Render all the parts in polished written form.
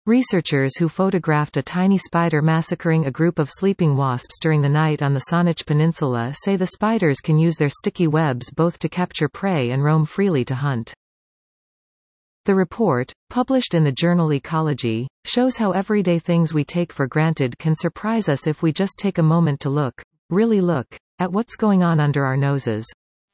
Researchers who photographed a tiny spider massacring a group of sleeping wasps during the night on the Saanich Peninsula say the spiders can use their sticky webs both to capture prey and roam freely to hunt. The report, published in the journal Ecology, shows how everyday things we take for granted can surprise us if we just take a moment to look, really look, at what's going on under our noses.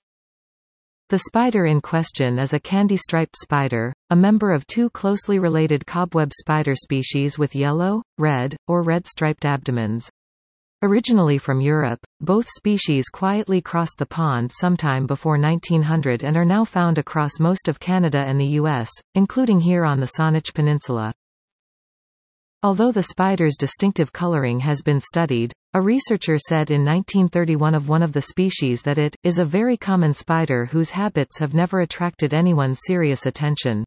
The spider in question is a candy-striped spider, a member of two closely related cobweb spider species with yellow, red, or red-striped abdomens. Originally from Europe, both species quietly crossed the pond sometime before 1900 and are now found across most of Canada and the U.S., including here on the Saanich Peninsula. Although the spider's distinctive coloring has been studied, a researcher said in 1931 of one of the species that it is a very common spider whose habits have never attracted anyone's serious attention.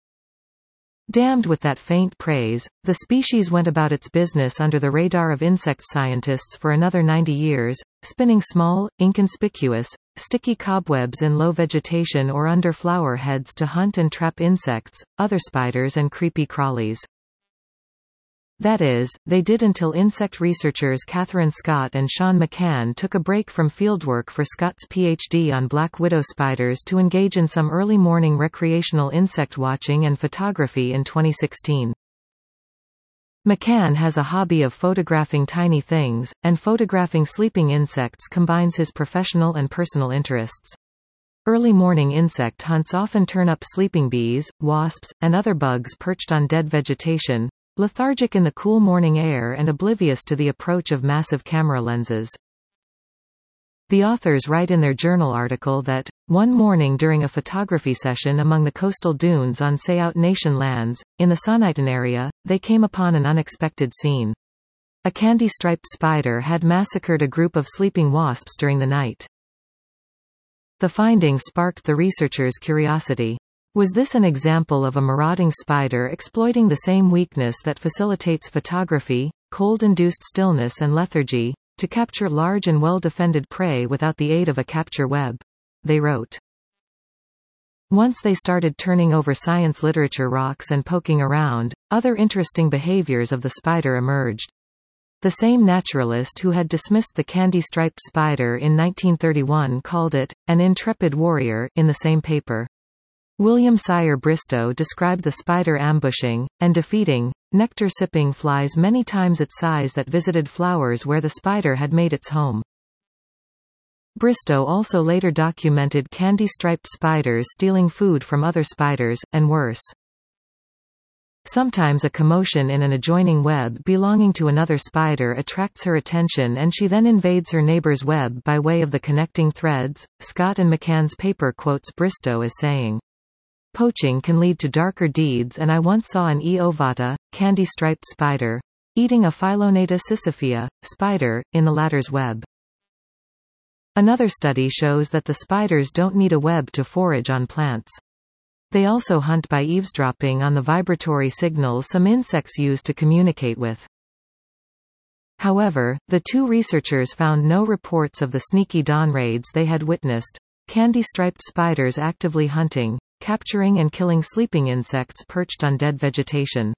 Damned with that faint praise, the species went about its business under the radar of insect scientists for another 90 years, spinning small, inconspicuous, sticky cobwebs in low vegetation or under flower heads to hunt and trap insects, other spiders and creepy crawlies. That is, they did until insect researchers Catherine Scott and Sean McCann took a break from fieldwork for Scott's PhD on black widow spiders to engage in some early morning recreational insect watching and photography in 2016. McCann has a hobby of photographing tiny things, and photographing sleeping insects combines his professional and personal interests. Early morning insect hunts often turn up sleeping bees, wasps, and other bugs perched on dead vegetation, lethargic in the cool morning air and oblivious to the approach of massive camera lenses. The authors write in their journal article that, one morning during a photography session among the coastal dunes on Sayout Nation lands, in the Soniton area, they came upon an unexpected scene. A candy-striped spider had massacred a group of sleeping wasps during the night. The finding sparked the researchers' curiosity. Was this an example of a marauding spider exploiting the same weakness that facilitates photography, cold-induced stillness and lethargy, to capture large and well-defended prey without the aid of a capture web? They wrote. Once they started turning over science literature rocks and poking around, other interesting behaviors of the spider emerged. The same naturalist who had dismissed the candy-striped spider in 1931 called it an intrepid warrior in the same paper. William Sire Bristow described the spider ambushing, and defeating, nectar-sipping flies many times its size that visited flowers where the spider had made its home. Bristow also later documented candy-striped spiders stealing food from other spiders, and worse. Sometimes a commotion in an adjoining web belonging to another spider attracts her attention and she then invades her neighbor's web by way of the connecting threads. Scott and McCann's paper quotes Bristow as saying, "Poaching can lead to darker deeds, and I once saw an E. ovata, candy-striped spider, eating a Philonata sisyphia spider, in the latter's web." Another study shows that the spiders don't need a web to forage on plants. They also hunt by eavesdropping on the vibratory signals some insects use to communicate with. However, the two researchers found no reports of the sneaky dawn raids they had witnessed, candy-striped spiders actively hunting, capturing and killing sleeping insects perched on dead vegetation.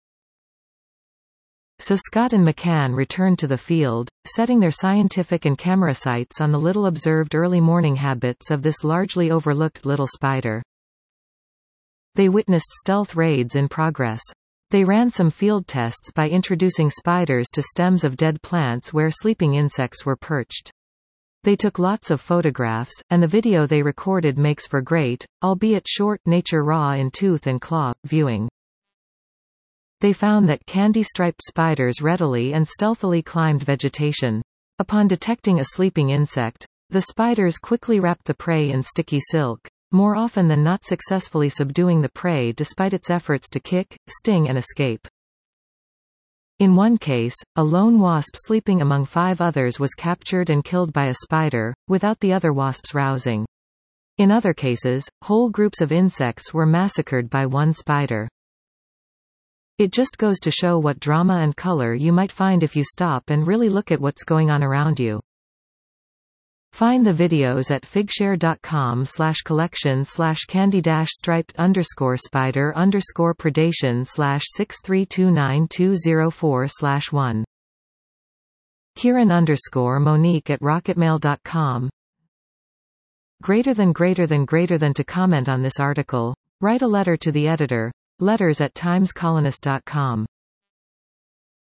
So Scott and McCann returned to the field, setting their scientific and camera sights on the little observed early morning habits of this largely overlooked little spider. They witnessed stealth raids in progress. They ran some field tests by introducing spiders to stems of dead plants where sleeping insects were perched. They took lots of photographs, and the video they recorded makes for great, albeit short, nature raw in tooth and claw, viewing. They found that candy-striped spiders readily and stealthily climbed vegetation. Upon detecting a sleeping insect, the spiders quickly wrapped the prey in sticky silk, more often than not successfully subduing the prey despite its efforts to kick, sting and escape. In one case, a lone wasp sleeping among 5 others was captured and killed by a spider, without the other wasps rousing. In other cases, whole groups of insects were massacred by one spider. It just goes to show what drama and color you might find if you stop and really look at what's going on around you. Find the videos at figshare.com/candy-striped_spider_predation/6329204/1. Kieran_Monique@rocketmail.com. Greater than to comment on this article. Write a letter to the editor. letters@timescolonist.com.